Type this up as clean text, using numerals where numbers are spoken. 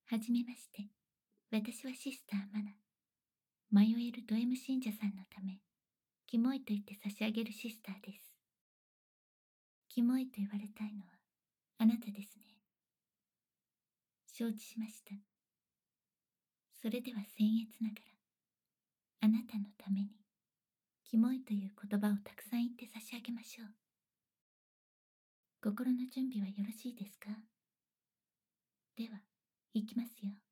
はじめまして。私はシスターマナ。迷えるド M 信者さんのため、キモいと言って差し上げるシスターです。キモいと言われたいのは、あなたですね。承知しました。それでは僭越ながら、あなたのために、キモいという言葉をたくさん言って差し上げましょう。心の準備はよろしいですか？では、行きますよ。